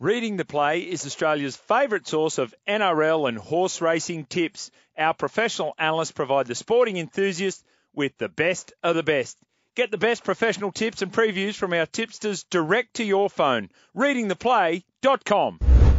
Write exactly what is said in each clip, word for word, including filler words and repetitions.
Reading the Play is Australia's favourite source of N R L and horse racing tips. Our professional analysts provide the sporting enthusiast with the best of the best. Get the best professional tips and previews from our tipsters direct to your phone. reading the play dot com.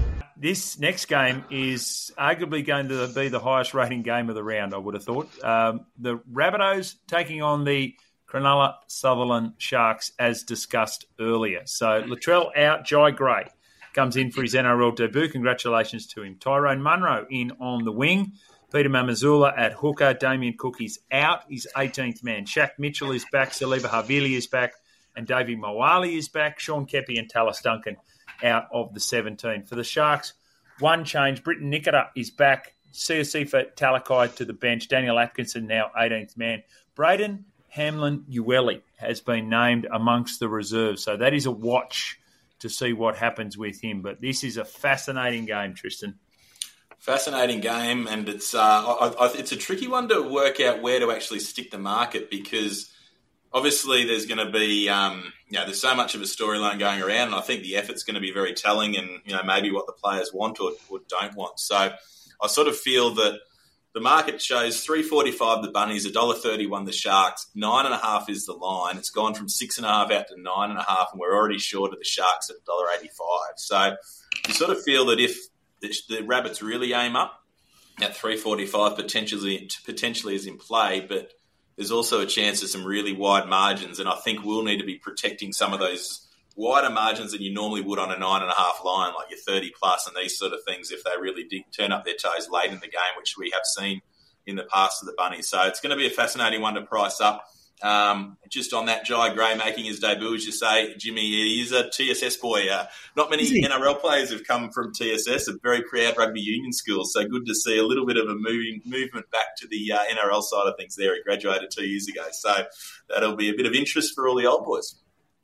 This next game is arguably going to be the highest rating game of the round, I would have thought. Um, the Rabbitohs taking on the Cronulla Sutherland Sharks, as discussed earlier. So Latrell out, Jai Gray comes in for his N R L debut. Congratulations to him. Tyrone Munro in on the wing. Peter Mamazula at hooker. Damien Cook is out. He's eighteenth man. Shaq Mitchell is back. Saliva Havili is back. And Davey Moali is back. Sean Kepi and Tallis Duncan out of the seventeen. For the Sharks, one change. Britton Nikita is back. Siosifa Talakai to the bench. Daniel Atkinson now eighteenth man. Braden Hamlin-Uele has been named amongst the reserves. So that is a watch to see what happens with him. But this is a fascinating game, Tristan. Fascinating game, and it's uh, I, I, it's a tricky one to work out where to actually stick the market, because obviously there's going to be um, you know there's so much of a storyline going around, and I think the effort's going to be very telling, and you know maybe what the players want or, or don't want. So I sort of feel that the market shows three forty-five the Bunnies, one dollar thirty-one the Sharks, nine and a half is the line. It's gone from six and a half out to nine and a half, and we're already short of the Sharks at one dollar eighty-five. So you sort of feel that if the, the Rabbits really aim up at three forty-five, potentially potentially is in play, but there's also a chance of some really wide margins, and I think we'll need to be protecting some of those wider margins than you normally would on a nine and a half line, like your thirty plus and these sort of things, if they really dig, turn up their toes late in the game, which we have seen in the past of the Bunnies. So it's going to be a fascinating one to price up. Um, just on that, Jai Gray making his debut, as you say, Jimmy, he is a T S S boy. Uh, not many N R L players have come from T S S, a very proud rugby union school. So good to see a little bit of a moving, movement back to the uh, N R L side of things there. He graduated two years ago. So that'll be a bit of interest for all the old boys.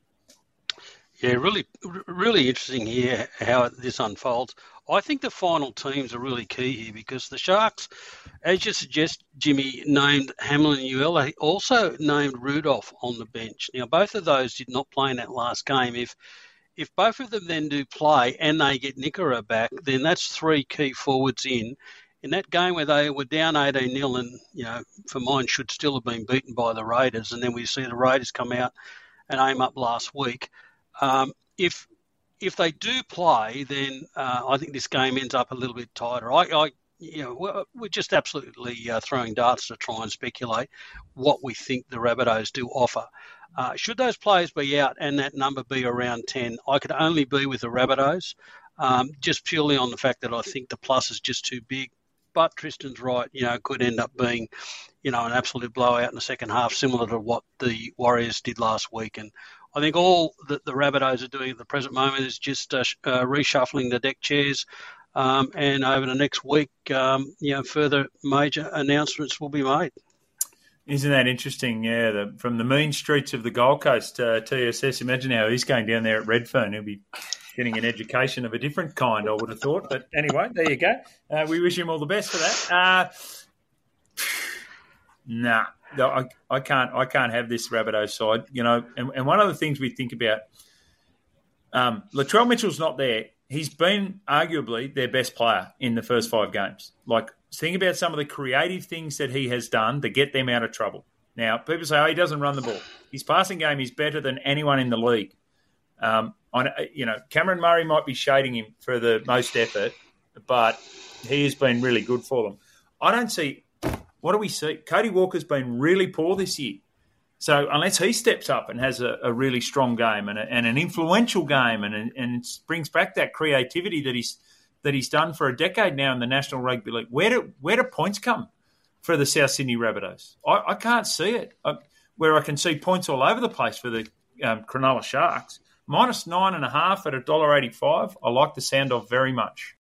Yeah, really, really interesting here how this unfolds. I think the final teams are really key here, because the Sharks, as you suggest, Jimmy, named Hamlin-Uele. He also named Rudolph on the bench. Now, both of those did not play in that last game. If if both of them then do play and they get Nikora back, then that's three key forwards in. In that game where they were down eighteen nil and, you know, for mine should still have been beaten by the Raiders, and then we see the Raiders come out and aim up last week. Um, if if they do play, then uh, I think this game ends up a little bit tighter. I, I you know, we're, we're just absolutely uh, throwing darts to try and speculate what we think the Rabbitohs do offer. Uh, should those players be out and that number be around ten, I could only be with the Rabbitohs, um, just purely on the fact that I think the plus is just too big. But Tristan's right, you know, it could end up being, you know, an absolute blowout in the second half, similar to what the Warriors did last week. And I think all that the Rabbitohs are doing at the present moment is just uh, uh, reshuffling the deck chairs. Um, and over the next week, um, you know, further major announcements will be made. Isn't that interesting? Yeah, the, from the mean streets of the Gold Coast, uh, T S S, imagine how he's going down there at Redfern. He'll be getting an education of a different kind, I would have thought. But anyway, there you go. Uh, we wish him all the best for that. Uh, nah. No, I, I can't. I can't have this Rabbitohs side, you know. And, and one of the things we think about, um, Latrell Mitchell's not there. He's been arguably their best player in the first five games. Like, think about some of the creative things that he has done to get them out of trouble. Now, people say, "Oh, he doesn't run the ball." His passing game is better than anyone in the league. Um, on you know, Cameron Murray might be shading him for the most effort, but he has been really good for them. I don't see. What do we see? Cody Walker's been really poor this year. So unless he steps up and has a, a really strong game and, a, and an influential game and, and brings back that creativity that he's that he's done for a decade now in the National Rugby League, where do where do points come for the South Sydney Rabbitohs? I, I can't see it. I, where I can see points all over the place for the um, Cronulla Sharks. Minus nine and a half at one dollar eighty-five, I like the sound of very much.